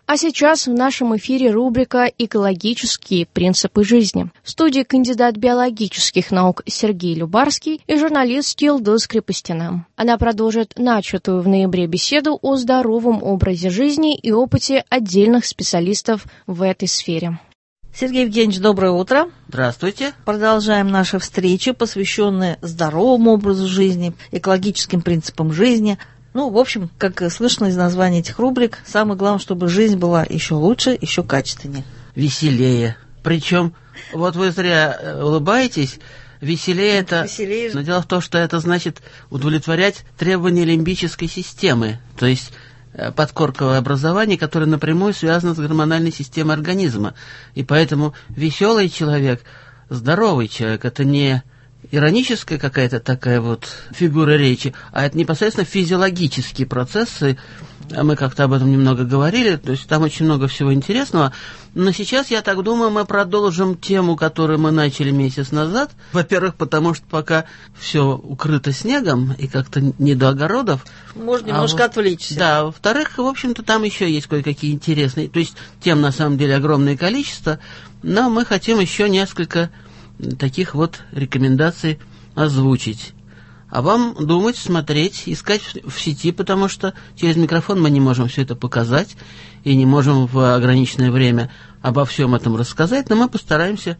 А сейчас в нашем эфире рубрика «Экологические принципы жизни». В студии кандидат биологических наук Сергей Любарский и журналист Йылдыз Крепостина. Она продолжит начатую в ноябре беседу о здоровом образе жизни и опыте отдельных специалистов в этой сфере. Сергей Евгеньевич, доброе утро. Здравствуйте. Продолжаем наши встречи, посвященные здоровому образу жизни, экологическим принципам жизни. В общем, как слышно из названия этих рубрик, самое главное, чтобы жизнь была еще лучше, еще качественнее. Веселее. Причем, вот вы зря улыбаетесь, веселее это... Веселее. Но дело в том, что это значит удовлетворять требования лимбической системы, то есть подкорковое образование, которое напрямую связано с гормональной системой организма. И поэтому веселый человек, здоровый человек, это не ироническая какая-то такая вот фигура речи, а это непосредственно физиологические процессы. Мы как-то об этом немного говорили, то есть там очень много всего интересного. Но сейчас, я так думаю, мы продолжим тему, которую мы начали месяц назад. Во-первых, потому что пока все укрыто снегом и как-то не до огородов. Можно немножко отвлечься. Да, во-вторых, в общем-то, там еще есть кое-какие интересные, то есть тем на самом деле огромное количество, но мы хотим еще несколько таких вот рекомендаций озвучить. А вам думать, смотреть, искать в сети, потому что через микрофон мы не можем все это показать и не можем в ограниченное время обо всем этом рассказать, но мы постараемся,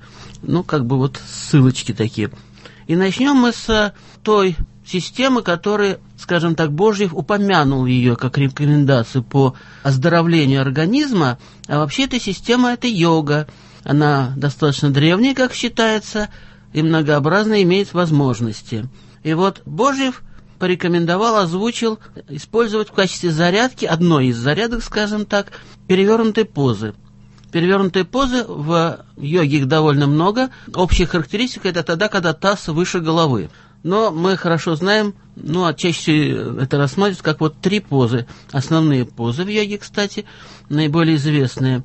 ссылочки такие. И начнем мы с той системы, которая, скажем так, Божьев упомянул ее как рекомендацию по оздоровлению организма, а вообще эта система – это йога. Она достаточно древняя, как считается, и многообразно имеет возможности. И вот Божьев порекомендовал, озвучил использовать в качестве зарядки, одной из зарядок, скажем так, перевернутые позы. Перевернутые позы в йоге их довольно много. Общая характеристика – это тогда, когда таз выше головы. Но мы хорошо знаем, чаще всего это рассматривается как вот 3 позы. Основные позы в йоге, кстати, наиболее известные.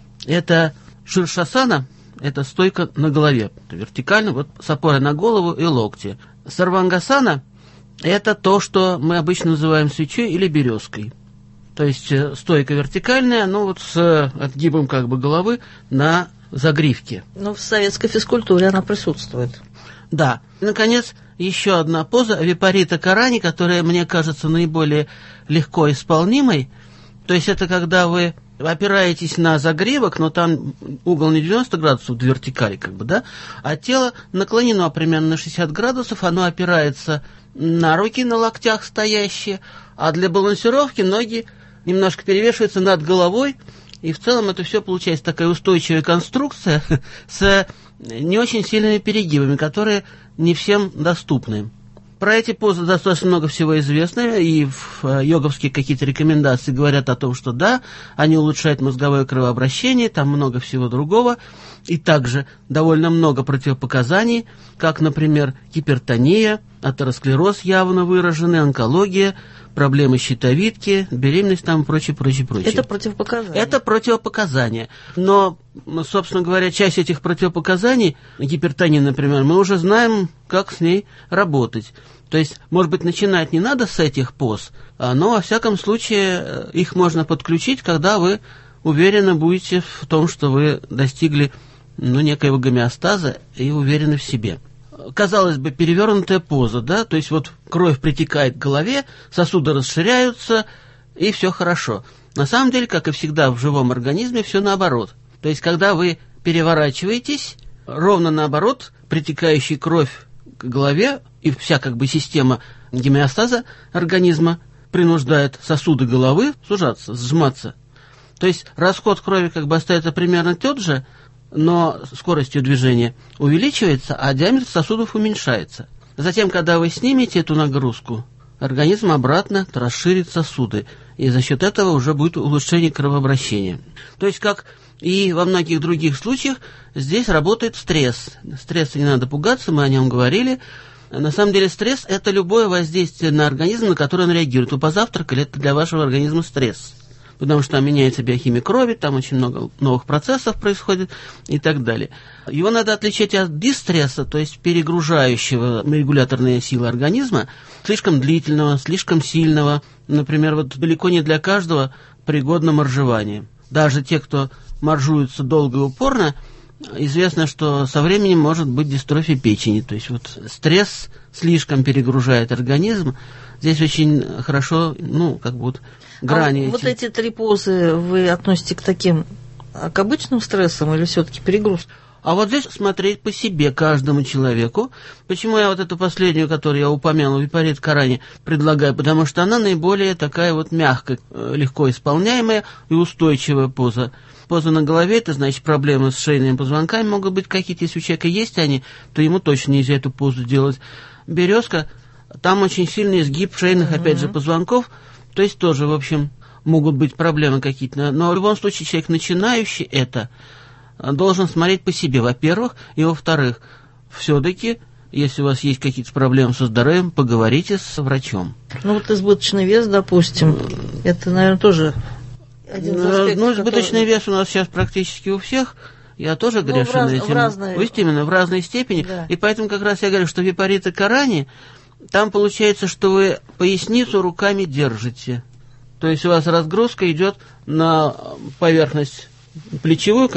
Это Ширшасана – это стойка на голове, вертикально, с опорой на голову и локти. Сарвангасана – это то, что мы обычно называем свечой или березкой. То есть стойка вертикальная, с отгибом головы на загривке. В советской физкультуре она присутствует. Да. И, наконец, еще одна поза – випарита карани, которая, мне кажется, наиболее легко исполнимой. То есть это когда вы опираетесь на загривок, но там угол не 90 градусов до вертикали, а тело наклонено примерно на 60 градусов, оно опирается на руки на локтях стоящие, а для балансировки ноги немножко перевешиваются над головой, и в целом это все получается такая устойчивая конструкция с не очень сильными перегибами, которые не всем доступны. Про эти позы достаточно много всего известно, и йоговские какие-то рекомендации говорят о том, что да, они улучшают мозговое кровообращение, там много всего другого, и также довольно много противопоказаний, как, например, гипертония, атеросклероз явно выраженный, онкология, проблемы щитовидки, беременность и прочее. Это противопоказания. Это противопоказания. Но, собственно говоря, часть этих противопоказаний, гипертония, например, мы уже знаем, как с ней работать. То есть, может быть, начинать не надо с этих поз, но, во всяком случае, их можно подключить, когда вы уверены будете в том, что вы достигли некоего гомеостаза и уверены в себе. Казалось бы, перевернутая поза, да, то есть кровь притекает к голове, сосуды расширяются, и все хорошо. На самом деле, как и всегда в живом организме, все наоборот. То есть, когда вы переворачиваетесь, ровно наоборот, притекающая кровь к голове и вся система гомеостаза организма принуждает сосуды головы сужаться, сжиматься. То есть, расход крови остается примерно тот же, но скоростью движения увеличивается, а диаметр сосудов уменьшается. Затем, когда вы снимете эту нагрузку, организм обратно расширит сосуды, и за счет этого уже будет улучшение кровообращения. То есть, как и во многих других случаях, здесь работает стресс. Стресса не надо пугаться, мы о нем говорили. На самом деле стресс – это любое воздействие на организм, на которое он реагирует. Вы позавтракали – это для вашего организма стресс. Потому что там меняется биохимия крови, там очень много новых процессов происходит и так далее. Его надо отличать от дистресса, то есть перегружающего регуляторные силы организма, слишком длительного, слишком сильного. Например, далеко не для каждого пригодно моржевание. даже те, кто моржуется долго и упорно, известно, что со временем может быть дистрофия печени. То есть вот стресс слишком перегружает организм. Здесь очень хорошо, грани. Вот эти 3 позы вы относите к таким, к обычным стрессам или все-таки перегруз? А вот здесь смотреть по себе, каждому человеку. Почему я вот эту последнюю, которую я упомянул, випарит карани, предлагаю? Потому что она наиболее такая вот мягкая, легко исполняемая и устойчивая поза. Поза на голове, это значит проблемы с шейными позвонками могут быть какие-то. Если у человека есть они, то ему точно нельзя эту позу делать. Березка, там очень сильный изгиб шейных, опять же, позвонков. То есть тоже, в общем, могут быть проблемы какие-то. Но в любом случае человек, начинающий это, должен смотреть по себе, во-первых, и во-вторых, все-таки, если у вас есть какие-то проблемы со здоровьем, поговорите с врачом. Вот избыточный вес, допустим, это, наверное, тоже один из аспектов, избыточный вес у нас сейчас практически у всех. Я тоже грешен этим. В разной степени. Да. И поэтому как раз я говорю, что випарита карани, там получается, что вы поясницу руками держите. То есть у вас разгрузка идет на поверхность плечевую,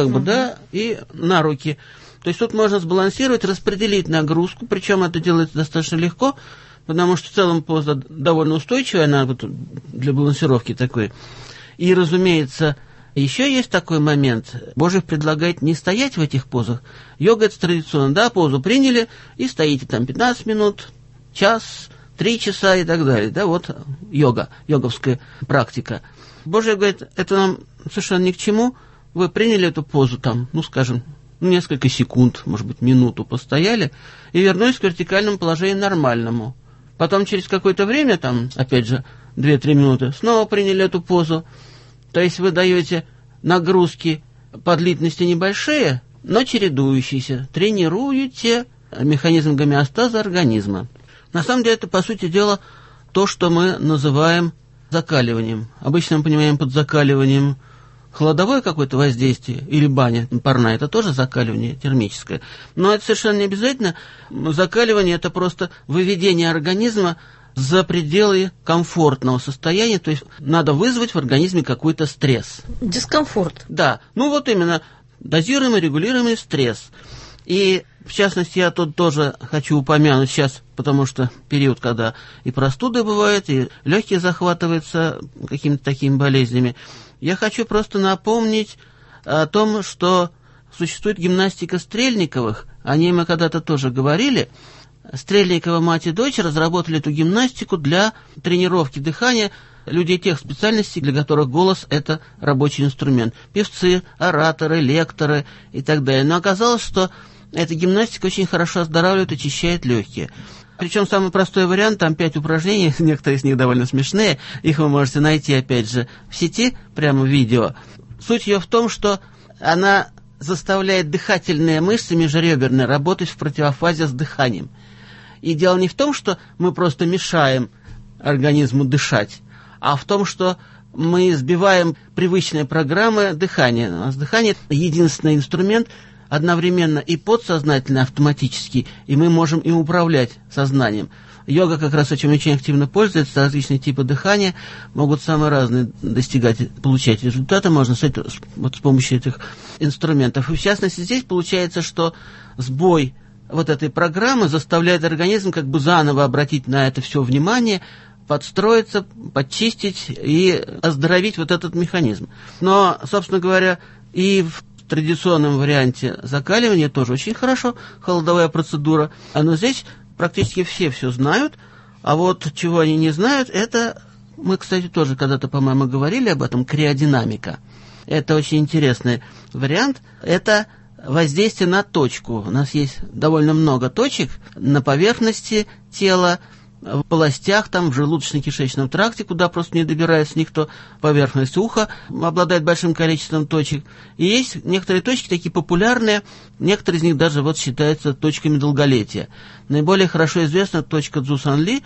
и на руки. То есть тут можно сбалансировать, распределить нагрузку, причем это делается достаточно легко, потому что в целом поза довольно устойчивая, она вот для балансировки такой. И, разумеется, еще есть такой момент. Божий предлагает не стоять в этих позах. Йога — это традиционно, позу приняли, и стоите там 15 минут, час, 3 часа и так далее. Вот йога, йоговская практика. Божий говорит, это нам совершенно ни к чему. Вы приняли эту позу там, несколько секунд, может быть, минуту постояли, и вернулись к вертикальному положению нормальному. Потом через какое-то время, опять же, 2-3 минуты, снова приняли эту позу. То есть вы даете нагрузки по длительности небольшие, но чередующиеся. Тренируете механизм гомеостаза организма. На самом деле это, по сути дела, то, что мы называем закаливанием. Обычно мы понимаем под закаливанием холодовое какое-то воздействие или баня парная, это тоже закаливание термическое. Но это совершенно не обязательно. Закаливание – это просто выведение организма за пределы комфортного состояния, то есть надо вызвать в организме какой-то стресс. Дискомфорт. Да, именно дозируемый, регулируемый стресс. И, в частности, я тут тоже хочу упомянуть сейчас, потому что период, когда и простуды бывают, и легкие захватываются какими-то такими болезнями, я хочу просто напомнить о том, что существует гимнастика Стрельниковых. О ней мы когда-то тоже говорили. Стрельникова мать и дочь разработали эту гимнастику для тренировки дыхания людей тех специальностей, для которых голос – это рабочий инструмент. Певцы, ораторы, лекторы и так далее. Но оказалось, что эта гимнастика очень хорошо оздоравливает, очищает легкие. Причем самый простой вариант, там 5 упражнений, некоторые из них довольно смешные, их вы можете найти, опять же, в сети, прямо в видео. Суть ее в том, что она заставляет дыхательные мышцы межреберные работать в противофазе с дыханием. И дело не в том, что мы просто мешаем организму дышать, а в том, что мы сбиваем привычные программы дыхания. У нас дыхание – единственный инструмент, одновременно и подсознательно, автоматически, и мы можем им управлять сознанием. Йога как раз этим очень активно пользуется, различные типы дыхания могут самые разные получать результаты, можно с помощью этих инструментов. И в частности здесь получается, что сбой вот этой программы заставляет организм как бы заново обратить на это все внимание, подстроиться, подчистить и оздоровить вот этот механизм. Но, собственно говоря, и в традиционном варианте закаливания тоже очень хорошо, холодовая процедура. Но здесь практически все знают, а вот чего они не знают, это, мы, кстати, тоже когда-то, по-моему, говорили об этом, криодинамика. Это очень интересный вариант. Это воздействие на точку. У нас есть довольно много точек на поверхности тела, в полостях, в желудочно-кишечном тракте, куда просто не добирается никто, поверхность уха обладает большим количеством точек. И есть некоторые точки такие популярные, некоторые из них даже считаются точками долголетия. Наиболее хорошо известна точка Цзусанли,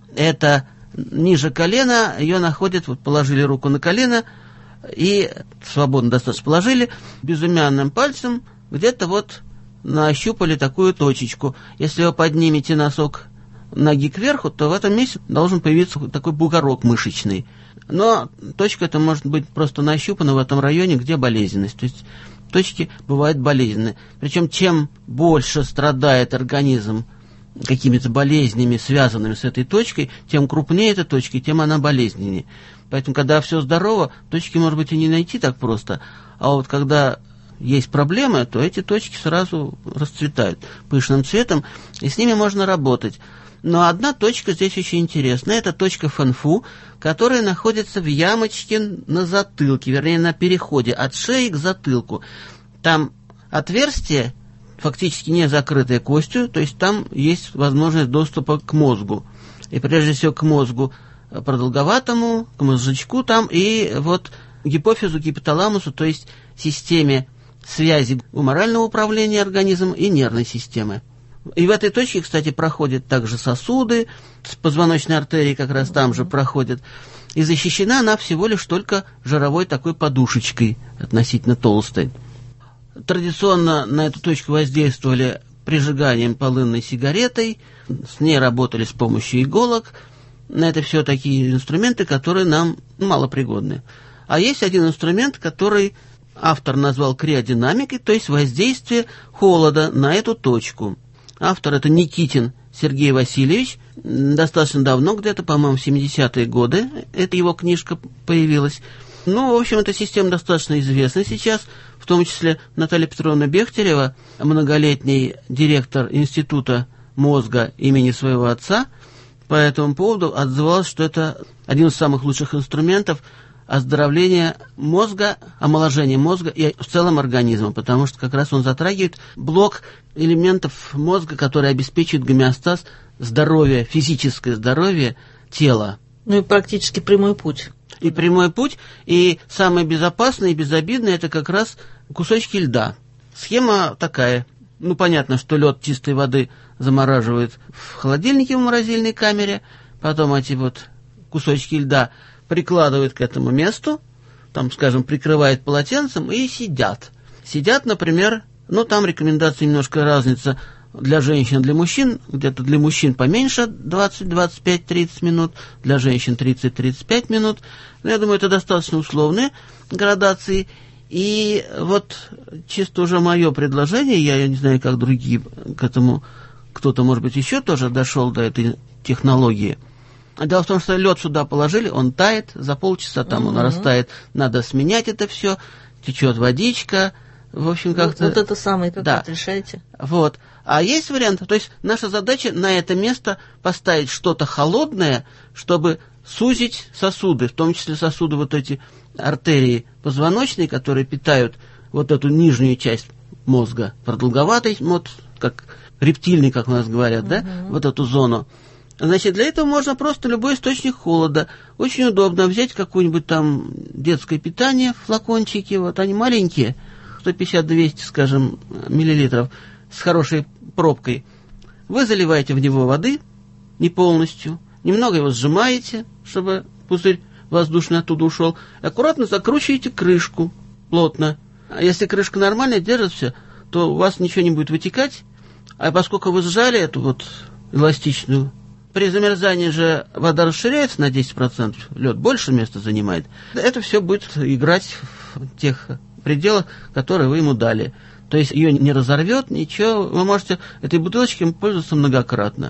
это ниже колена, ее находят, положили руку на колено и свободно достаточно положили, безымянным пальцем где-то нащупали такую точечку. Если вы поднимете носок ноги кверху, то в этом месте должен появиться такой бугорок мышечный. Но точка эта может быть просто нащупана в этом районе, где болезненность. То есть точки бывают болезненные. Причем чем больше страдает организм какими-то болезнями, связанными с этой точкой, тем крупнее эта точка, тем она болезненнее. Поэтому, когда все здорово, точки, может быть, и не найти так просто. А вот когда есть проблемы, то эти точки сразу расцветают пышным цветом, и с ними можно работать. Но одна точка здесь очень интересная. Это точка Фэнфу, которая находится в ямочке на затылке, вернее, на переходе от шеи к затылку. Там отверстие, фактически не закрытое костью, то есть там есть возможность доступа к мозгу. И прежде всего к мозгу продолговатому, к мозжечку там, и вот гипофизу, гипоталамусу, то есть системе связи гуморального управления организмом и нервной системы. И в этой точке, кстати, проходят также сосуды, с позвоночной артерией как раз там же проходят. И защищена она всего лишь только жировой такой подушечкой, относительно толстой. Традиционно на эту точку воздействовали прижиганием полынной сигаретой, с ней работали с помощью иголок. Это все такие инструменты, которые нам малопригодны. А есть один инструмент, который автор назвал криодинамикой, то есть воздействие холода на эту точку. Автор это Никитин Сергей Васильевич. Достаточно давно, где-то, по-моему, в 70-е годы, эта его книжка появилась. Ну, в общем, эта система достаточно известна сейчас, в том числе Наталья Петровна Бехтерева, многолетний директор Института мозга имени своего отца, по этому поводу отзывалась, что это один из самых лучших инструментов оздоровления мозга, омоложения мозга и в целом организма, потому что как раз он затрагивает блок элементов мозга, которые обеспечивают гомеостаз здоровья, физическое здоровье тела. Ну и практически прямой путь. И прямой путь, и самое безопасное и безобидное это как раз кусочки льда. Схема такая. Ну, понятно, что лед чистой воды замораживают в холодильнике в морозильной камере, потом эти вот кусочки льда прикладывают к этому месту, там, скажем, прикрывают полотенцем и сидят. Сидят, например, ну, там рекомендации немножко разница для женщин, для мужчин, где-то для мужчин поменьше 20, 25, 30 минут, для женщин 30-35 минут. Но я думаю, это достаточно условные градации. И вот чисто уже мое предложение, я не знаю, как другие к этому, кто-то, может быть, еще тоже дошел до этой технологии. Дело в том, что лед сюда положили, он тает, за полчаса там он растает, надо сменять это все, течет водичка, в общем, как-то... Вот это самое, как да. это решаете? Вот. А есть вариант, то есть наша задача на это место поставить что-то холодное, чтобы сузить сосуды, в том числе сосуды вот эти артерии позвоночные, которые питают вот эту нижнюю часть мозга, продолговатый, вот как рептильный, как у нас говорят, да, вот эту зону. Значит, для этого можно просто любой источник холода. Очень удобно взять какое-нибудь там детское питание, флакончики, вот они маленькие, 150-200, скажем, миллилитров, с хорошей пробкой. Вы заливаете в него воды, не полностью, немного его сжимаете, чтобы пузырь воздушный оттуда ушел, и аккуратно закручиваете крышку плотно. А если крышка нормальная, держит все, то у вас ничего не будет вытекать, а поскольку вы сжали эту вот эластичную, при замерзании же вода расширяется на 10%, лед больше места занимает. Это все будет играть в тех пределах, которые вы ему дали. То есть ее не разорвет, ничего. Вы можете этой бутылочкой пользоваться многократно.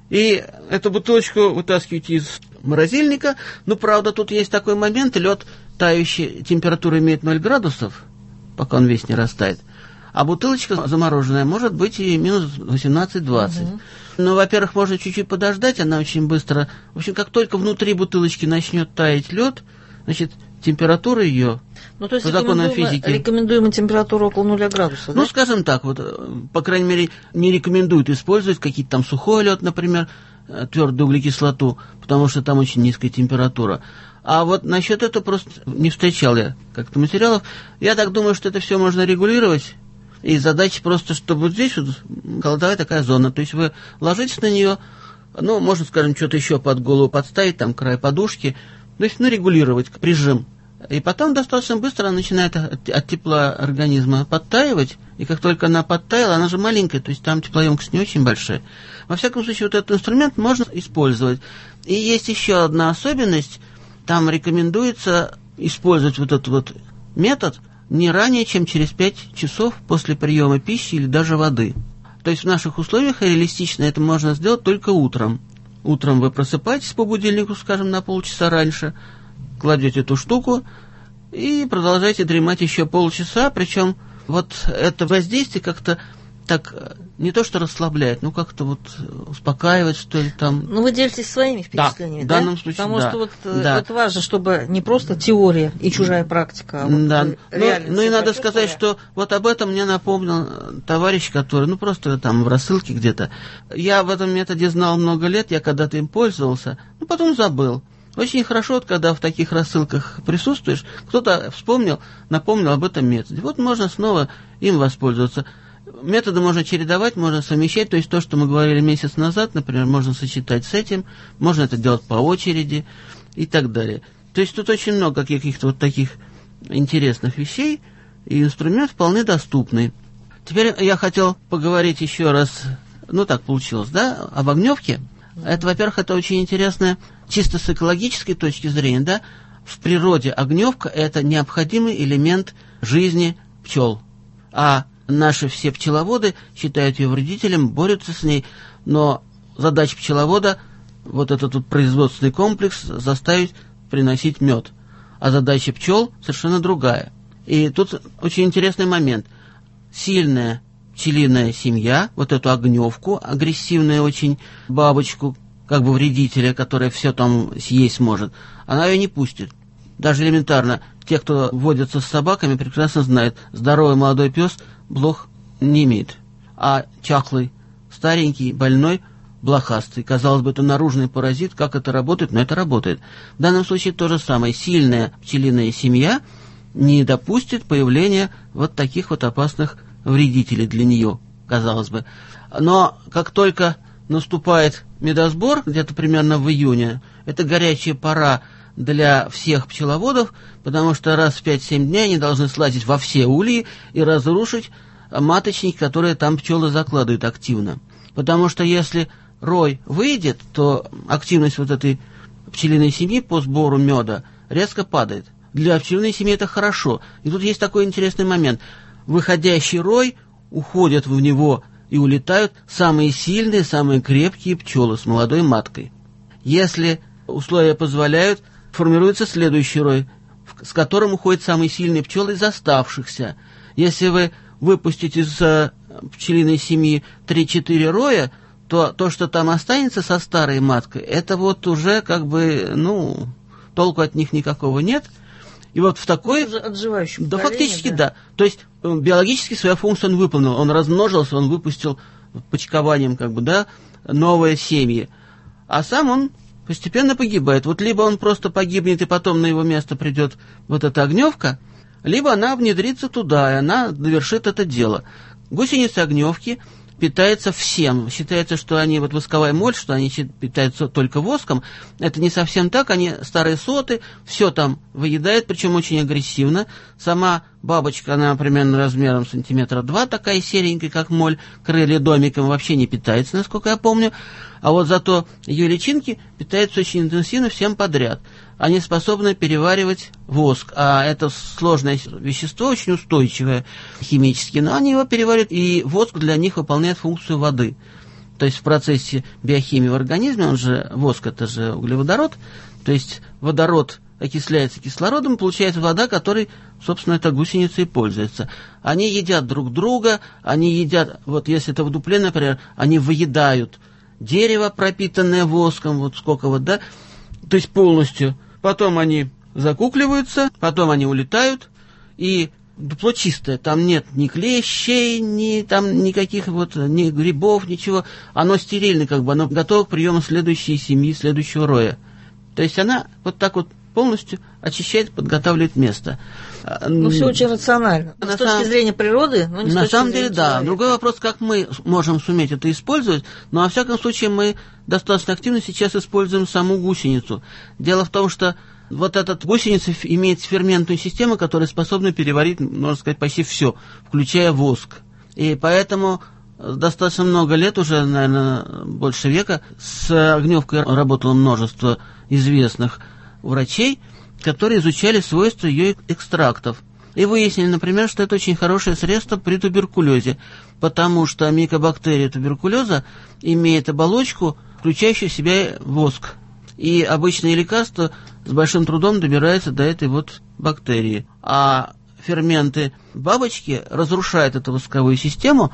И эту бутылочку вытаскиваете из морозильника. Ну, правда, тут есть такой момент. Лед тающий, температура имеет 0 градусов, пока он весь не растает. А бутылочка замороженная может быть и минус 18-20. Ну, во-первых, можно чуть-чуть подождать, она очень быстро... В общем, как только внутри бутылочки начнет таять лед, значит, температура ее то есть по законам физики... рекомендуемая температура около 0 градусов, Ну, да? скажем так, вот, по крайней мере, не рекомендуют использовать какие-то там сухой лед, например, твердую углекислоту, потому что там очень низкая температура. А вот насчет этого просто не встречал я как-то материалов. Я так думаю, что это все можно регулировать. И задача просто, чтобы вот здесь вот холодовая такая зона. То есть вы ложитесь на нее, ну, можно, скажем, что-то еще под голову подставить, там, край подушки, то есть, ну, регулировать прижим. И потом достаточно быстро она начинает от тепла организма подтаивать, и как только она подтаяла, она же маленькая, то есть там теплоемкость не очень большая. Во всяком случае, вот этот инструмент можно использовать. И есть еще одна особенность, там рекомендуется использовать вот этот вот метод не ранее, чем через 5 часов после приема пищи или даже воды. То есть в наших условиях реалистично это можно сделать только утром. Утром вы просыпаетесь по будильнику, скажем, на полчаса раньше, кладете эту штуку и продолжаете дремать еще полчаса, причем вот это воздействие как-то так не то что расслабляет, но как-то вот успокаивает, что ли, там. Ну, вы делитесь своими впечатлениями, да? В данном случае, Потому да. что вот это важно, чтобы не просто теория и чужая практика, а вот да. реально. Ну и надо сказать, что вот об этом мне напомнил товарищ, который, просто там в рассылке где-то. Я в этом методе знал много лет, я когда-то им пользовался, потом забыл. Очень хорошо, вот, когда в таких рассылках присутствуешь, кто-то вспомнил, напомнил об этом методе. Вот можно снова им воспользоваться. Методы можно чередовать, можно совмещать, то есть то, что мы говорили месяц назад, например, можно сочетать с этим, можно это делать по очереди и так далее. То есть тут очень много каких-то вот таких интересных вещей, и инструмент вполне доступный. Теперь я хотел поговорить еще раз, так получилось, да, об огневке. Это, во-первых, это очень интересно чисто с экологической точки зрения, да, в природе огневка – это необходимый элемент жизни пчел, а наши все пчеловоды считают ее вредителем, борются с ней, но задача пчеловода – вот этот вот производственный комплекс заставить приносить мед, а задача пчел совершенно другая. И тут очень интересный момент. Сильная пчелиная семья, вот эту огневку, агрессивную очень бабочку, как бы вредителя, которая все там съесть может, она ее не пустит. Даже элементарно, те, кто водятся с собаками, прекрасно знают, здоровый молодой пес блох не имеет. А чахлый, старенький, больной, блохастый, казалось бы, это наружный паразит, как это работает, но это работает. В данном случае то же самое. Сильная пчелиная семья не допустит появления вот таких вот опасных вредителей для нее, казалось бы. Но как только наступает медосбор, где-то примерно в июне, это горячая пора для всех пчеловодов, потому что раз в 5-7 дней они должны слазить во все ульи и разрушить маточники, которые там пчелы закладывают активно. Потому что если рой выйдет, то активность вот этой пчелиной семьи по сбору меда резко падает. Для пчелиной семьи это хорошо. И тут есть такой интересный момент. Выходящий рой, уходят в него и улетают самые сильные, самые крепкие пчелы с молодой маткой. Если условия позволяют, формируется следующий рой, с которым уходят самые сильные пчелы из оставшихся. Если вы выпустите из пчелиной семьи 3-4 роя, то то, что там останется со старой маткой, это вот уже как бы, толку от них никакого нет. И вот в такой... Да, фактически, да. То есть биологически свою функцию он выполнил. Он размножился, он выпустил почкованием, новые семьи. А сам он постепенно погибает. Вот либо он просто погибнет, и потом на его место придет вот эта огневка, либо она внедрится туда, и она довершит это дело. Гусеницы огневки питаются всем. Считается, что они, восковая моль, что они питаются только воском. Это не совсем так. Они старые соты, все там выедают, причем очень агрессивно. Сама бабочка, она примерно размером 2 сантиметра, такая серенькая, как моль, крылья домиком, вообще не питается, насколько я помню. А вот зато ее личинки питаются очень интенсивно всем подряд. Они способны переваривать воск, а это сложное вещество, очень устойчивое химически, но они его переваривают, и воск для них выполняет функцию воды. То есть в процессе биохимии в организме, он же, воск это же углеводород, то есть водород окисляется кислородом, получается вода, которой, собственно, эта гусеница и пользуется. Они едят друг друга, они едят, если это в дупле, например, они выедают дерево, пропитанное воском, сколько то есть полностью. Потом они закукливаются, потом они улетают, и дупло чистое, там нет ни клещей, ни там никаких ни грибов, ничего. Оно стерильное, оно готово к приему следующей семьи, следующего роя. То есть она так полностью очищает, подготавливает место. Все очень рационально. С точки зрения природы, но не с точки зрения человека. На самом деле, да. Другой вопрос, как мы можем суметь это использовать, но, во всяком случае, мы достаточно активно сейчас используем саму гусеницу. Дело в том, что эта гусеница имеет ферментную систему, которая способна переварить, можно сказать, почти все, включая воск. И поэтому достаточно много лет, уже, наверное, больше века, с огневкой работало множество известных у врачей, которые изучали свойства ее экстрактов. И выяснили, например, что это очень хорошее средство при туберкулезе, потому что микобактерия туберкулеза имеет оболочку, включающую в себя воск. И обычные лекарства с большим трудом добираются до этой вот бактерии. А ферменты бабочки разрушают эту восковую систему,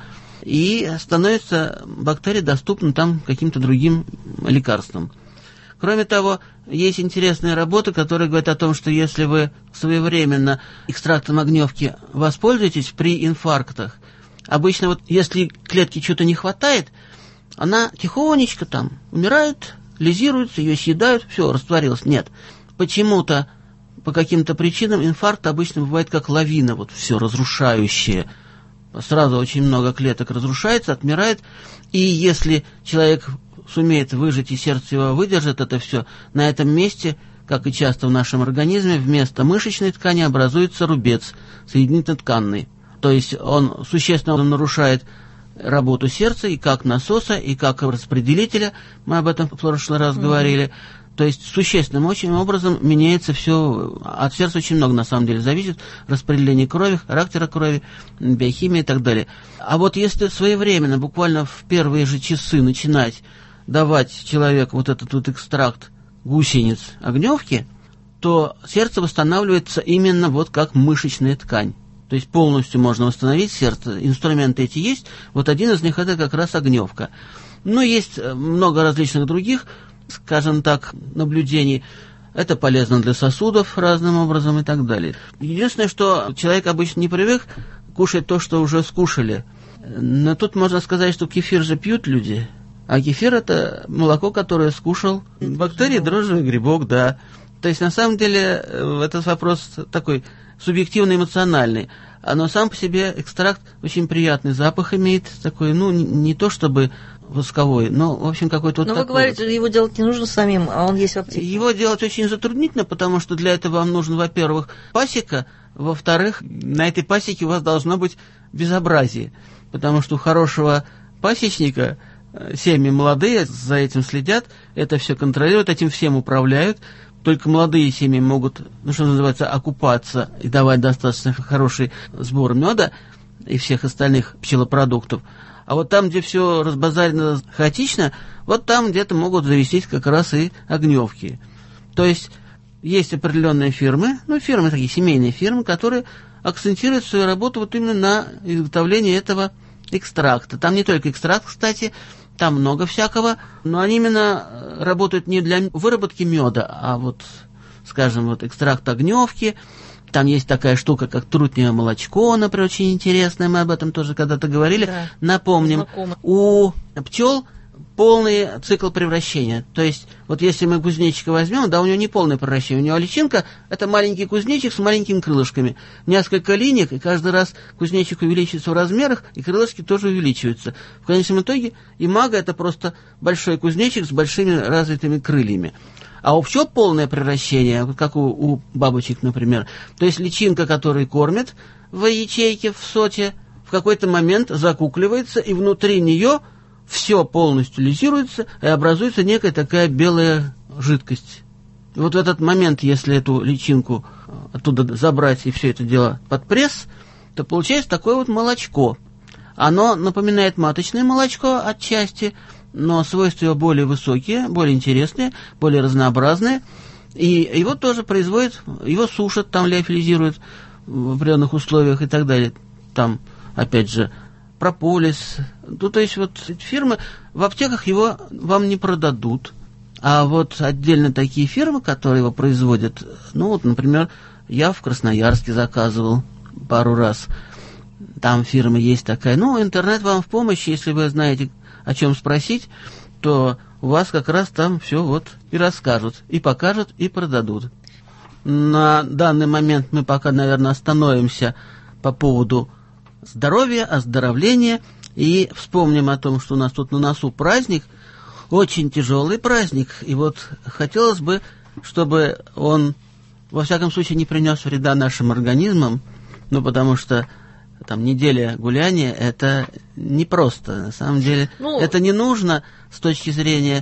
и становится бактерия доступна там каким-то другим лекарствам. Кроме того, есть интересные работы, которые говорят о том, что если вы своевременно экстрактом огневки воспользуетесь при инфарктах, обычно вот если клетки чего-то не хватает, она тихонечко там умирает, лизируется, ее съедают, все, растворилась. Нет. Почему-то, по каким-то причинам, инфаркт обычно бывает как лавина, вот все разрушающее. Сразу очень много клеток разрушается, отмирает, и если человек сумеет выжить, и сердце его выдержит это все, на этом месте, как и часто в нашем организме, вместо мышечной ткани образуется рубец соединительно-тканный. То есть он существенно нарушает работу сердца, и как насоса, и как распределителя, мы об этом в прошлый раз говорили. То есть существенным очень образом меняется все, от сердца очень много на самом деле зависит, распределение крови, характера крови, биохимия и так далее. А вот если своевременно, буквально в первые же часы начинать давать человеку вот этот вот экстракт гусениц огневки, то сердце восстанавливается именно вот как мышечная ткань. То есть полностью можно восстановить сердце. Инструменты эти есть. Вот один из них это как раз огневка. Но есть много различных других, скажем так, наблюдений. Это полезно для сосудов разным образом и так далее. Единственное, что человек обычно не привык кушать то, что уже скушали. Но тут можно сказать, что кефир же пьют люди. А кефир – это молоко, которое скушал бактерии, дрожжевый грибок, да. То есть, на самом деле, этот вопрос такой субъективно-эмоциональный. Но сам по себе экстракт очень приятный запах имеет, такой, ну, не то чтобы восковой, но, в общем, какой-то вот такой. Но вы говорите, вот. Его делать не нужно самим, а он есть в аптеке. Его делать очень затруднительно, потому что для этого вам нужен, во-первых, пасека, во-вторых, на этой пасеке у вас должно быть безобразие, потому что у хорошего пасечника семьи молодые за этим следят, это все контролируют, этим всем управляют. Только молодые семьи могут, ну, что называется, окупаться и давать достаточно хороший сбор меда и всех остальных пчелопродуктов. А вот там, где все разбазарено хаотично, вот там где-то могут завестись как раз и огневки. То есть есть определенные фирмы, ну, фирмы такие, семейные фирмы, которые акцентируют свою работу вот именно на изготовлении этого экстракта. Там не только экстракт, кстати, там много всякого, но они именно работают не для выработки меда, а вот, скажем, вот экстракт огневки. Там есть такая штука, как трутневое молочко, например, очень интересное, мы об этом тоже когда-то говорили. Да, напомним, знакомо. У пчел полный цикл превращения. То есть, вот если мы кузнечика возьмем, да, у него не полное превращение, у него личинка – это маленький кузнечик с маленькими крылышками. Несколько линиек, и каждый раз кузнечик увеличивается в размерах, и крылышки тоже увеличиваются. В конечном итоге имага – это просто большой кузнечик с большими развитыми крыльями. А у пчел полное превращение, как у бабочек, например. То есть личинка, которую кормят в ячейке, в соте, в какой-то момент закукливается, и внутри нее все полностью лизируется, и образуется некая такая белая жидкость. И вот в этот момент, если эту личинку оттуда забрать и все это дело под пресс, то получается такое вот молочко. Оно напоминает маточное молочко отчасти, но свойства его более высокие, более интересные, более разнообразные. И его тоже производят, его сушат, там лиофилизируют в определенных условиях и так далее. Там, опять же, прополис. Ну, то есть вот фирмы, в аптеках его вам не продадут. А вот отдельно такие фирмы, которые его производят, ну вот, например, я в Красноярске заказывал пару раз. Там фирма есть такая. Ну, интернет вам в помощь, если вы знаете, о чем спросить, то у вас как раз там все вот и расскажут, и покажут, и продадут. На данный момент мы пока, наверное, остановимся по поводу здоровья, оздоровления, и вспомним о том, что у нас тут на носу праздник, очень тяжелый праздник, и вот хотелось бы, чтобы он, во всяком случае, не принес вреда нашим организмам, ну, потому что там неделя гуляния, это непросто, на самом деле, это не нужно с точки зрения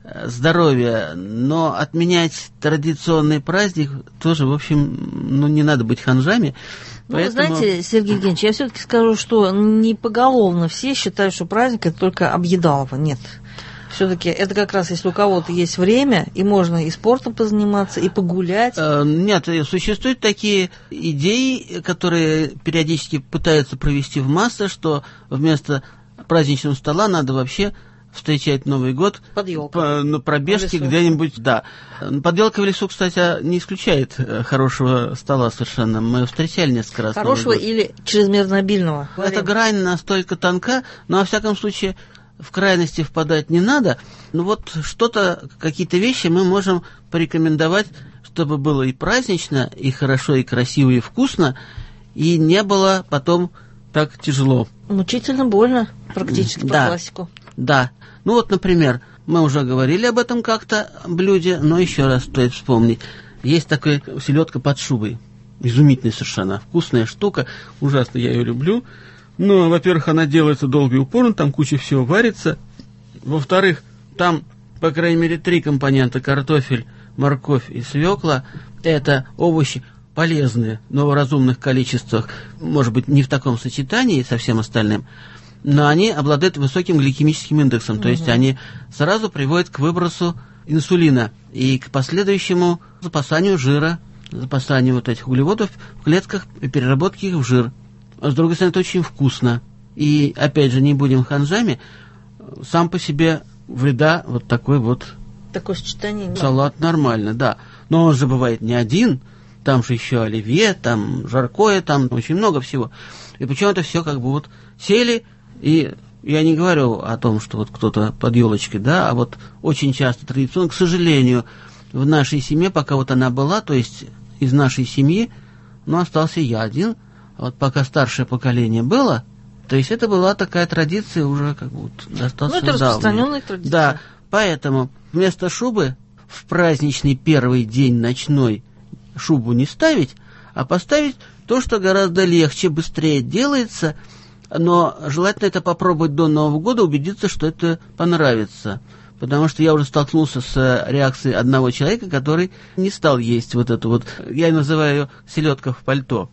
здоровья, но отменять традиционный праздник тоже, в общем, не надо быть ханжами. Ну, вы знаете, Сергей Евгеньевич, я все-таки скажу, что не поголовно все считают, что праздник – это только объедалово. Нет. Все-таки это как раз, если у кого-то есть время, и можно и спортом позаниматься, и погулять. Нет, существуют такие идеи, которые периодически пытаются провести в массы, что вместо праздничного стола надо вообще встречать Новый год под елкой, на пробежке где-нибудь, да. Под елкой в лесу, кстати, не исключает хорошего стола совершенно. Мы встречали несколько раз. Хорошего или чрезмерно обильного? Эта грань настолько тонка, но, во всяком случае, в крайности впадать не надо. Ну вот что-то, какие-то вещи мы можем порекомендовать, чтобы было и празднично, и хорошо, и красиво, и вкусно, и не было потом так тяжело. Мучительно больно, практически по классику. Да. Ну вот, например, мы уже говорили об этом как-то блюде, но еще раз стоит вспомнить. Есть такая селедка под шубой. Изумительная совершенно. Вкусная штука. Ужасно я ее люблю. Но, во-первых, она делается долго и упорно, там куча всего варится. Во-вторых, там, по крайней мере, 3 компонента: картофель, морковь и свекла. Это овощи полезные, но в разумных количествах. Может быть, не в таком сочетании со всем остальным, но они обладают высоким гликемическим индексом, то есть они сразу приводят к выбросу инсулина и к последующему запасанию жира, запасанию вот этих углеводов в клетках и переработке их в жир. А с другой стороны, это очень вкусно. И, опять же, не будем ханжами, сам по себе вреда вот такой вот такое сочетание. Салат нормально, да. Но он же бывает не один, там же еще оливье, там жаркое, там очень много всего. И причем это все как бы вот сели. И я не говорю о том, что вот кто-то под елочкой, да, а вот очень часто традиционно, к сожалению, в нашей семье, пока вот она была, то есть из нашей семьи, остался я один. А вот пока старшее поколение было, то есть это была такая традиция уже как бы вот достаточно давняя. Это распространенная традиция. Да, поэтому вместо шубы в праздничный первый день ночной шубу не ставить, а поставить то, что гораздо легче, быстрее делается. Но желательно это попробовать до Нового года, убедиться, что это понравится. Потому что я уже столкнулся с реакцией одного человека, который не стал есть вот эту вот, я называю ее селедка в пальто.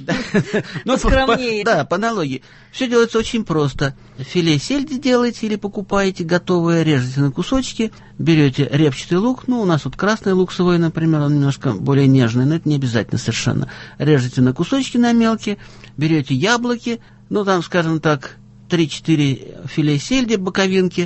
Поскромнее. Да, по аналогии. Все делается очень просто. Филе сельди делаете или покупаете готовое, режете на кусочки, берете репчатый лук, у нас вот красный лук свой, например, он немножко более нежный, но это не обязательно совершенно. Режете на кусочки на мелкие, берете яблоки, там, скажем так, 3-4 филе сельди, боковинки,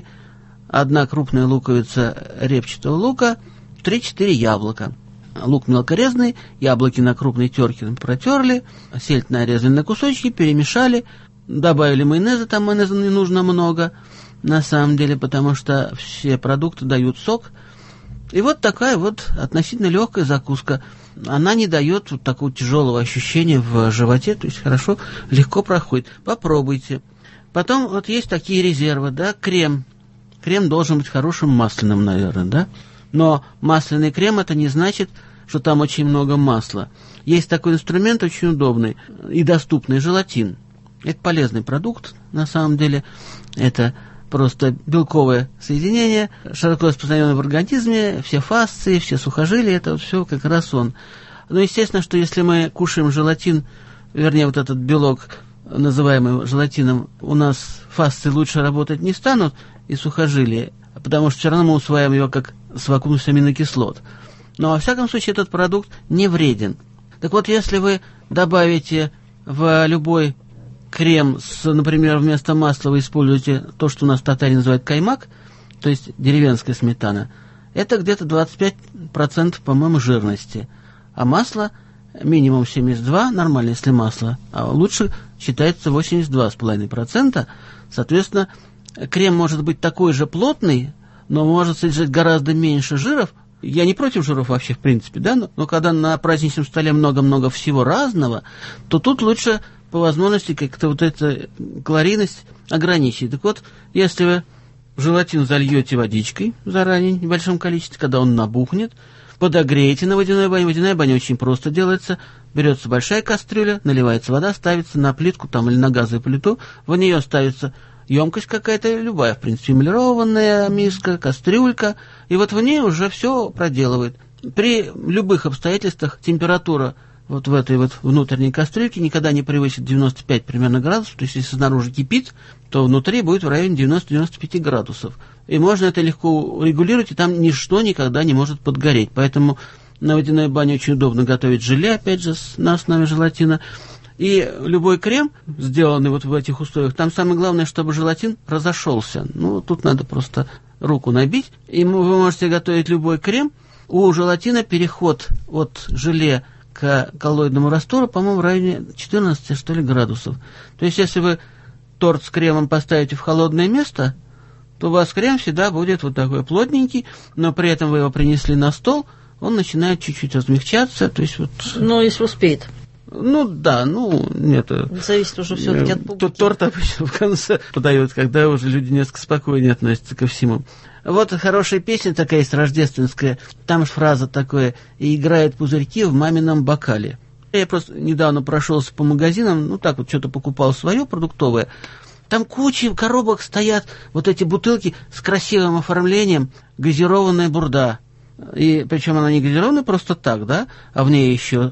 1 крупная луковица репчатого лука, 3-4 яблока. Лук мелкорезанный, яблоки на крупной терке протерли, сельдь нарезали на кусочки, перемешали, добавили майонеза, там майонеза не нужно много, на самом деле, потому что все продукты дают сок. И вот такая вот относительно легкая закуска. Она не дает вот такого тяжелого ощущения в животе, то есть хорошо, легко проходит. Попробуйте. Потом вот есть такие резервы, да, крем. Крем должен быть хорошим масляным, наверное, да. Но масляный крем — это не значит, что там очень много масла. Есть такой инструмент очень удобный и доступный — желатин. Это полезный продукт, на самом деле. Это просто белковое соединение, широко распространенное в организме, все фасции, все сухожилия, это вот все как раз он. Но естественно, что если мы кушаем желатин, вернее, вот этот белок, называемый желатином, у нас фасции лучше работать не станут и сухожилия, потому что все равно мы усваиваем его как совокупность аминокислот. Но, во всяком случае, этот продукт не вреден. Так вот, если вы добавите в любой крем, например, вместо масла вы используете то, что у нас в Татарии называют каймак, то есть деревенская сметана, это где-то 25%, по-моему, жирности. А масло минимум 72, нормально, если масло, а лучше считается 82,5%. Соответственно, крем может быть такой же плотный, но может содержать гораздо меньше жиров. Я не против жиров вообще, в принципе, да, но когда на праздничном столе много-много всего разного, то тут лучше по возможности как-то вот эту калорийность ограничить. Так вот, если вы желатин зальете водичкой заранее в небольшом количестве, когда он набухнет, подогреете на водяной бане. Водяная баня очень просто делается. Берется большая кастрюля, наливается вода, ставится на плитку там, или на газовую плиту, в нее ставится емкость какая-то любая, в принципе, эмалированная миска, кастрюлька, и вот в ней уже все проделывает. При любых обстоятельствах температура вот в этой вот внутренней кастрюльке никогда не превысит 95 примерно градусов, то есть если снаружи кипит, то внутри будет в районе 90-95 градусов. И можно это легко регулировать, и там ничто никогда не может подгореть. Поэтому на водяной бане очень удобно готовить желе, опять же, на основе желатина. И любой крем, сделанный вот в этих условиях, там самое главное, чтобы желатин разошелся. Ну, тут надо просто руку набить, и вы можете готовить любой крем. У желатина переход от желе к коллоидному раствору, по-моему, в районе 14, что ли, градусов. То есть, если вы торт с кремом поставите в холодное место, то у вас крем всегда будет вот такой плотненький, но при этом вы его принесли на стол, он начинает чуть-чуть размягчаться, то есть вот... Ну, если успеет. Ну, да, нет. Зависит уже все-таки от публики. Торт обычно в конце подают, когда уже люди несколько спокойнее относятся ко всему. Вот хорошая песня такая есть, рождественская, там же фраза такая: «И играют пузырьки в мамином бокале». Я просто недавно прошелся по магазинам, так вот что-то покупал свое продуктовое. Там куча коробок стоят, вот эти бутылки с красивым оформлением, газированная бурда. И причем она не газированная просто так, да, а в ней еще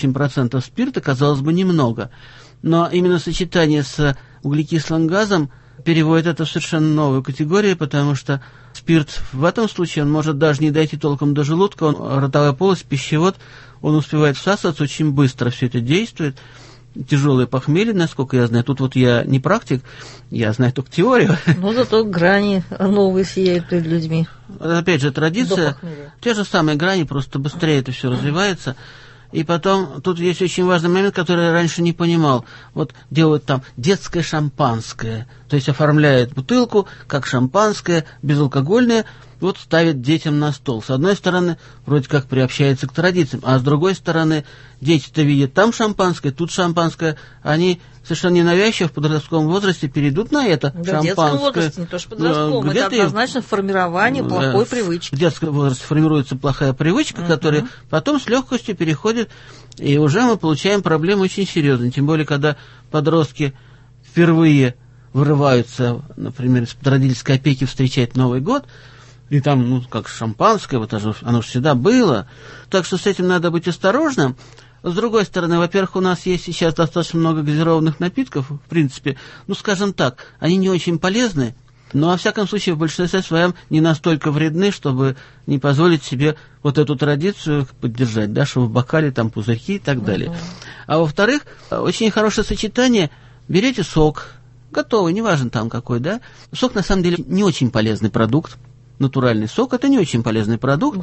8% спирта, казалось бы, немного. Но именно сочетание с углекислым газом переводит это в совершенно новую категорию, потому что спирт в этом случае, он может даже не дойти толком до желудка, ротовая полость, пищевод, он успевает всасываться очень быстро, все это действует. Тяжелое похмелье, насколько я знаю. Тут вот я не практик, я знаю только теорию. Ну, зато грани новые сияют перед людьми. Опять же, традиция. Те же самые грани, просто быстрее это все развивается. И потом, тут есть очень важный момент, который я раньше не понимал. Вот делают там детское шампанское, то есть оформляют бутылку как шампанское, безалкогольное, вот ставят детям на стол. С одной стороны, вроде как приобщается к традициям, а с другой стороны, дети-то видят там шампанское, тут шампанское, они совершенно ненавязчиво в подростковом возрасте перейдут на это шампанское. В детском возрасте, не то что в подростковом, это однозначно формирование плохой привычки. В детском возрасте формируется плохая привычка, которая потом с легкостью переходит, и уже мы получаем проблемы очень серьезные. Тем более, когда подростки впервые вырываются, например, из-под родительской опеки встречать Новый год, и там, как шампанское, вот оно же всегда было. Так что с этим надо быть осторожным. С другой стороны, во-первых, у нас есть сейчас достаточно много газированных напитков, в принципе, скажем так, они не очень полезны, но, во всяком случае, в большинстве своем не настолько вредны, чтобы не позволить себе вот эту традицию поддержать, да, что в бокале там пузырьки и так далее. А во-вторых, очень хорошее сочетание, берете сок, готовый, неважно там какой, да, сок, на самом деле, не очень полезный продукт. Натуральный сок – это не очень полезный продукт.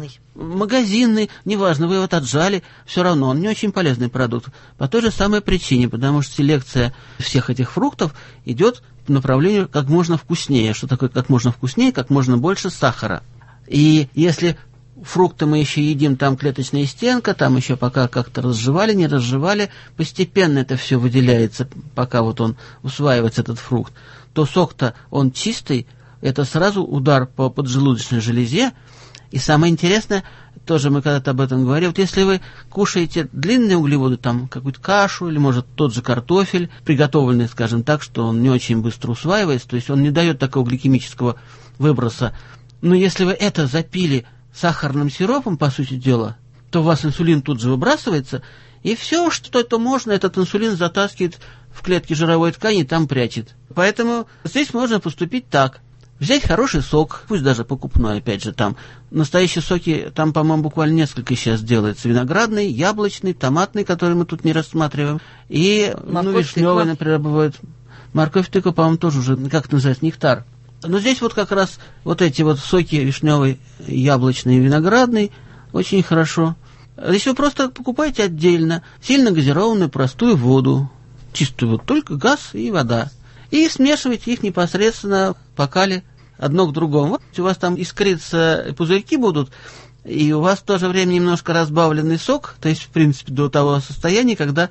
Магазинный, неважно, вы его отжали, все равно он не очень полезный продукт. По той же самой причине, потому что селекция всех этих фруктов идет по направлению как можно вкуснее. Что такое как можно вкуснее? Как можно больше сахара. И если фрукты мы еще едим, там клеточная стенка, там еще пока как-то разжевали, не разжевали, постепенно это все выделяется, пока вот он усваивается, этот фрукт, то сок-то он чистый, это сразу удар по поджелудочной железе. И самое интересное, тоже мы когда-то об этом говорили, вот если вы кушаете длинные углеводы, там какую-то кашу или, может, тот же картофель, приготовленный, скажем так, что он не очень быстро усваивается, то есть он не дает такого гликемического выброса. Но если вы это запили сахарным сиропом, по сути дела, то у вас инсулин тут же выбрасывается, и все, что это можно, этот инсулин затаскивает в клетки жировой ткани и там прячет. Поэтому здесь можно поступить так. Взять хороший сок, пусть даже покупной, опять же, там. Настоящие соки, там, по-моему, буквально несколько сейчас делается. Виноградный, яблочный, томатный, который мы тут не рассматриваем. И, вишневый, например, бывает. Морковь, тыква, по-моему, тоже уже, как это называется, нектар. Но здесь вот как раз вот эти вот соки вишневый, яблочный и виноградный очень хорошо. Если вы просто покупаете отдельно сильно газированную простую воду, чистую вот, только газ и вода, и смешиваете их непосредственно в бокале одно к другому. Вот у вас там искриться пузырьки будут, и у вас в то же время немножко разбавленный сок, то есть, в принципе, до того состояния, когда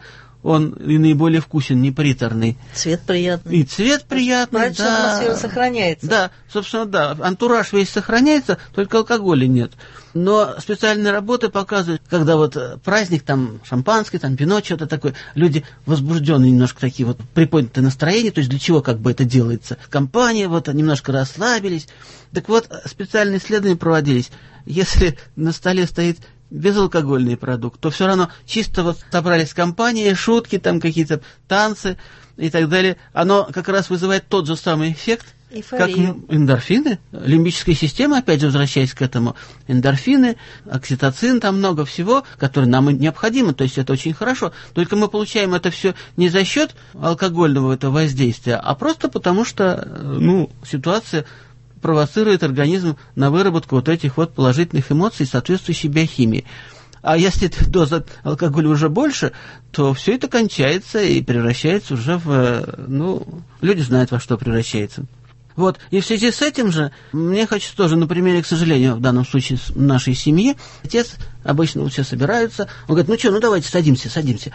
он и наиболее вкусен, не приторный. Цвет приятный. И цвет приятный, праздничная атмосфера сохраняется. Да, собственно, да. Антураж весь сохраняется, только алкоголя нет. Но специальные работы показывают, когда вот праздник, там шампанское, там вино, что-то такое, люди возбужденные немножко такие, вот приподнятое настроение, то есть для чего как бы это делается? Компания, вот немножко расслабились. Так вот, специальные исследования проводились. Если на столе стоит безалкогольный продукт, то все равно чисто вот собрались компании, шутки, там какие-то танцы и так далее, оно как раз вызывает тот же самый эффект, эйфорию. Как эндорфины, лимбическая система, опять же, возвращаясь к этому, эндорфины, окситоцин, там много всего, которое нам необходимо, то есть это очень хорошо. Только мы получаем это все не за счет алкогольного этого воздействия, а просто потому что, ситуация провоцирует организм на выработку вот этих вот положительных эмоций, соответствующей биохимии. А если доза алкоголя уже больше, то все это кончается и превращается уже в... люди знают, во что превращается. Вот, и в связи с этим же, мне хочется тоже на примере, к сожалению, в данном случае нашей семьи, отец обычно все собираются, он говорит, давайте садимся.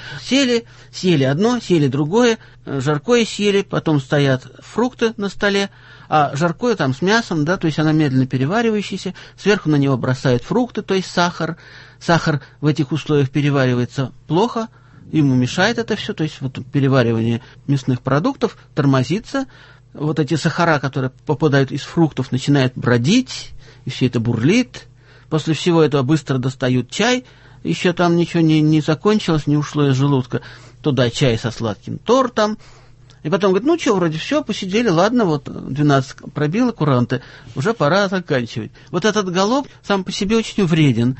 Съели одно, съели другое, жаркое съели, потом стоят фрукты на столе, а жаркое там с мясом, да, то есть оно медленно переваривающееся, сверху на него бросают фрукты, то есть сахар. Сахар в этих условиях переваривается плохо, ему мешает это все, то есть вот переваривание мясных продуктов тормозится, вот эти сахара, которые попадают из фруктов, начинают бродить, и все это бурлит. После всего этого быстро достают чай, еще там ничего не закончилось, не ушло из желудка. Туда чай со сладким тортом. И потом говорит, вроде все, посидели, ладно, вот 12 пробило куранты, уже пора заканчивать. Вот этот галоп сам по себе очень вреден.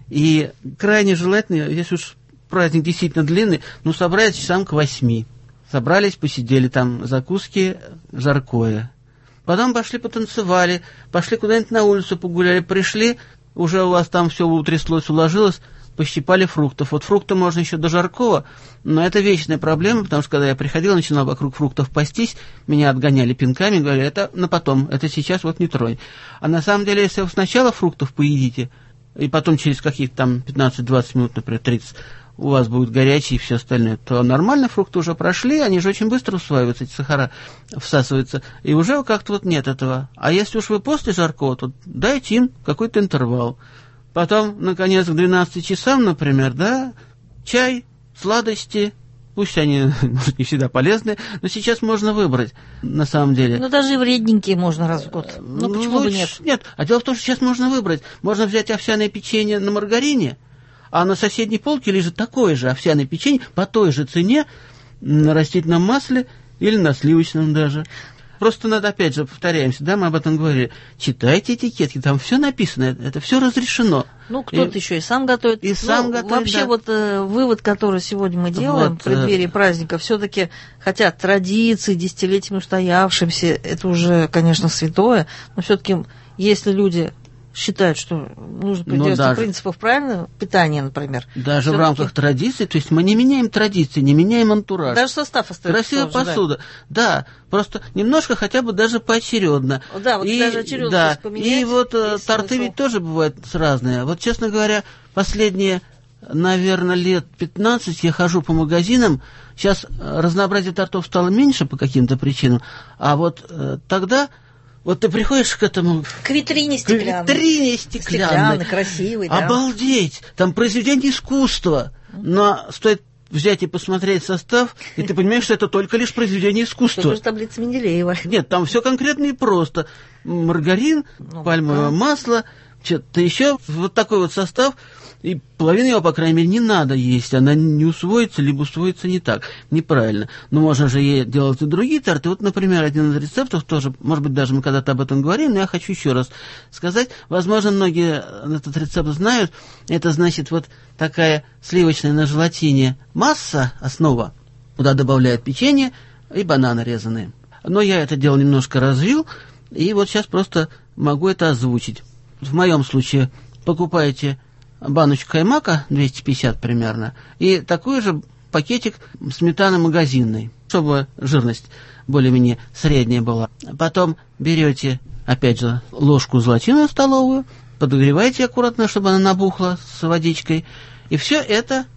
И крайне желательно, если уж праздник действительно длинный, собрать часам к 8. Собрались, посидели там, закуски, жаркое. Потом пошли потанцевали, пошли куда-нибудь на улицу погуляли, пришли, уже у вас там все утряслось, уложилось, пощипали фруктов. Вот фрукты можно еще до жаркого, но это вечная проблема, потому что когда я приходил, начинал вокруг фруктов пастись, меня отгоняли пинками, говорили, это на потом, это сейчас вот не тронь. А на самом деле, если вы сначала фруктов поедите, и потом через каких-то там 15-20 минут, например, 30, у вас будет горячий и все остальное, то нормально фрукты уже прошли, они же очень быстро усваиваются, эти сахара всасываются, и уже как-то вот нет этого. А если уж вы после жаркого, то дайте им какой-то интервал. Потом, наконец, к 12 часам, например, да, чай, сладости, пусть они, может, не всегда полезны, но сейчас можно выбрать, на самом деле. Даже и вредненькие можно раз в год. Почему бы нет? Нет, а дело в том, что сейчас можно выбрать. Можно взять овсяное печенье на маргарине, а на соседней полке лежит такое же овсяное печенье по той же цене на растительном масле или на сливочном даже. Просто надо, опять же, повторяемся, да, мы об этом говорили, читайте этикетки, там все написано, это все разрешено. Кто-то еще и сам готовит. И сам готовит, вообще, да. Вывод, который сегодня мы делаем в преддверии праздника, все-таки, хотя традиции, десятилетиями устоявшимся, это уже, конечно, святое, но все-таки, если люди считают, что нужно придерживаться принципов правильного питания, например. Даже в рамках традиций, то есть мы не меняем традиции, не меняем антураж. Даже состав остается. Красивая посуда. Да, просто немножко хотя бы даже поочередно. Да, вот даже очередность поменять. И вот торты ведь тоже бывают разные. Вот, честно говоря, последние, наверное, лет 15 я хожу по магазинам. Сейчас разнообразие тортов стало меньше по каким-то причинам. А вот тогда... Вот ты приходишь к этому... К витрине стеклянной. К витрине стеклянной. Красивой, да. Обалдеть! Там произведение искусства. Но стоит взять и посмотреть состав, и ты понимаешь, что это только лишь произведение искусства. Только таблица Менделеева. Нет, там все конкретно и просто. Маргарин, пальмовое масло, что-то еще. Вот такой вот состав. И половину его, по крайней мере, не надо есть. Она не усвоится, либо усвоится не так, неправильно. Но можно же ей делать и другие торты. Вот, например, один из рецептов тоже, может быть, даже мы когда-то об этом говорили, но я хочу еще раз сказать. Возможно, многие этот рецепт знают. Это, значит, вот такая сливочная на желатине масса, основа, куда добавляют печенье и бананы резаные. Но я это дело немножко развил, и вот сейчас просто могу это озвучить. В моем случае покупаете баночку каймака, 250 примерно, и такой же пакетик сметаны магазинной, чтобы жирность более-менее средняя была. Потом берете, опять же, ложку золотиную столовую, подогреваете аккуратно, чтобы она набухла с водичкой, и все это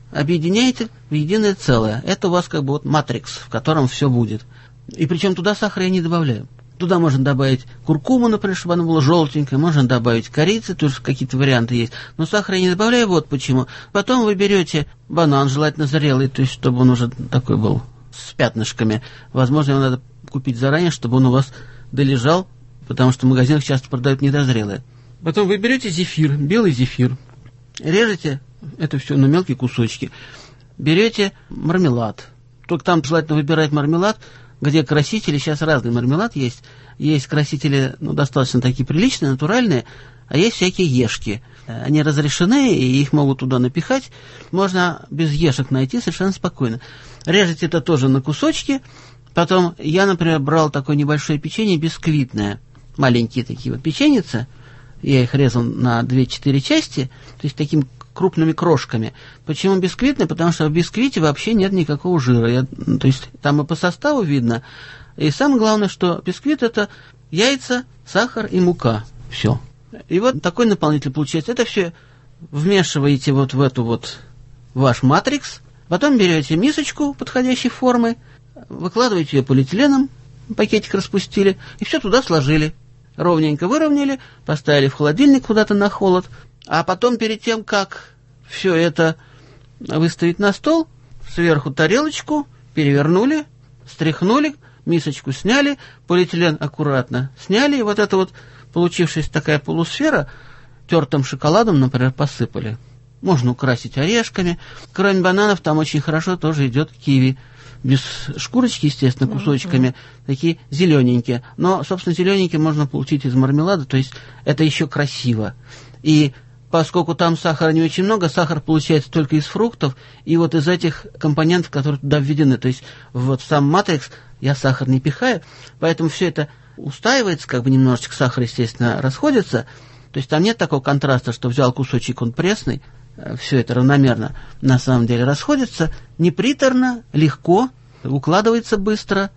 объединяете в единое целое. Это у вас как бы вот матрикс, в котором все будет. И причем туда сахар я не добавляю. Туда можно добавить куркуму, например, чтобы она была желтенькая, можно добавить корицы, тоже какие-то варианты есть. Но сахар я не добавляю, вот почему. Потом вы берете банан, желательно зрелый, то есть чтобы он уже такой был с пятнышками. Возможно, его надо купить заранее, чтобы он у вас долежал, потому что в магазинах часто продают недозрелые. Потом вы берете зефир, белый зефир, режете это все на мелкие кусочки, берете мармелад. Только там желательно выбирать мармелад, где красители, сейчас разный мармелад есть. Есть красители, достаточно такие приличные, натуральные, а есть всякие ешки. Они разрешены, и их могут туда напихать. Можно без ешек найти совершенно спокойно. Режете это тоже на кусочки. Потом я, например, брал такое небольшое печенье бисквитное. Маленькие такие вот печеницы. Я их резал на 2-4 части, то есть такими крупными крошками. Почему бисквитное? Потому что в бисквите вообще нет никакого жира. То есть там и по составу видно. И самое главное, что бисквит — это яйца, сахар и мука. Все. И вот такой наполнитель получается. Это все вмешиваете вот в эту вот ваш матрикс. Потом берете мисочку подходящей формы, выкладываете ее полиэтиленом, пакетик распустили, и все туда сложили. Ровненько выровняли, поставили в холодильник куда-то на холод. А потом, перед тем, как все это выставить на стол, сверху тарелочку перевернули, стряхнули, мисочку сняли, полиэтилен аккуратно сняли, и вот эта вот получившаяся такая полусфера тертым шоколадом, например, посыпали. Можно украсить орешками. Кроме бананов, там очень хорошо тоже идет киви. Без шкурочки, естественно, кусочками, такие зелененькие. Но, собственно, зелененькие можно получить из мармелада, то есть это еще красиво. И поскольку там сахара не очень много, сахар получается только из фруктов и вот из этих компонентов, которые туда введены. То есть вот в сам матрикс я сахар не пихаю, поэтому все это устаивается, как бы немножечко сахар, естественно, расходится. То есть там нет такого контраста, что взял кусочек, он пресный, все это равномерно на самом деле расходится, неприторно, легко, укладывается быстро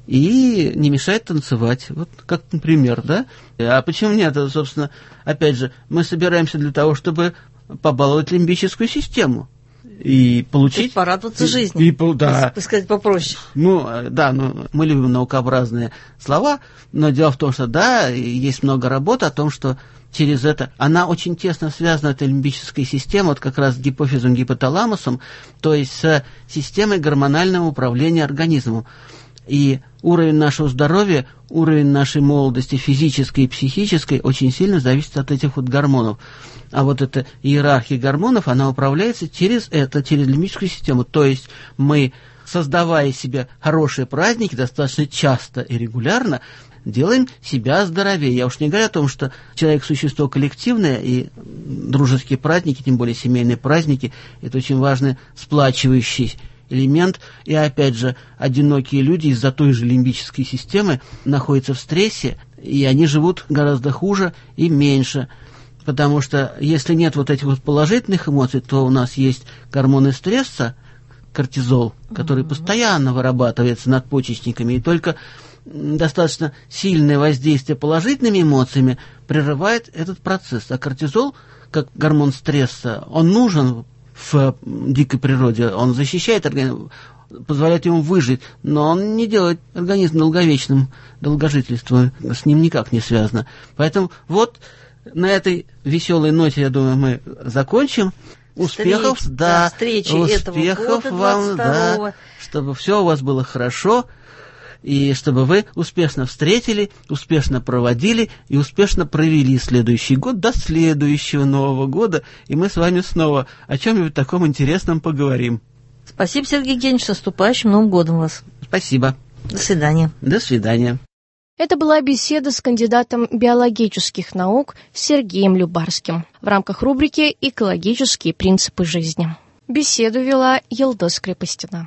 и не мешает танцевать. Вот как, например, да? А почему нет? Собственно, опять же, мы собираемся для того, чтобы побаловать лимбическую систему и получить... порадоваться жизни, да. так сказать, попроще. Мы любим наукообразные слова, но дело в том, что да, есть много работы о том, что через это, она очень тесно связана, эта лимбическая система, вот как раз с гипофизом, гипоталамусом, то есть с системой гормонального управления организмом. И уровень нашего здоровья, уровень нашей молодости физической и психической очень сильно зависит от этих вот гормонов. А вот эта иерархия гормонов, она управляется через лимбическую систему. То есть мы, создавая себе хорошие праздники достаточно часто и регулярно, делаем себя здоровее. Я уж не говорю о том, что человек – существо коллективное, и дружеские праздники, тем более семейные праздники, это очень важный сплачивающий элемент. И опять же, одинокие люди из-за той же лимбической системы находятся в стрессе, и они живут гораздо хуже и меньше. Потому что если нет вот этих вот положительных эмоций, то у нас есть гормоны стресса, кортизол, который постоянно вырабатывается надпочечниками, и только достаточно сильное воздействие положительными эмоциями прерывает этот процесс. А кортизол, как гормон стресса, он нужен в дикой природе, он защищает организм, позволяет ему выжить, но он не делает организм долговечным, долгожительство с ним никак не связано. Поэтому вот на этой веселой ноте, я думаю, мы закончим. Успехов, успехов вам, да, чтобы все у вас было хорошо, и чтобы вы успешно встретили, успешно проводили и успешно провели следующий год до следующего Нового года, и мы с вами снова о чем-нибудь таком интересном поговорим. Спасибо, Сергей Евгеньевич, с наступающим Новым годом вас. Спасибо. До свидания. До свидания. Это была беседа с кандидатом биологических наук Сергеем Любарским в рамках рубрики «Экологические принципы жизни». Беседу вела Елдос Крепостина.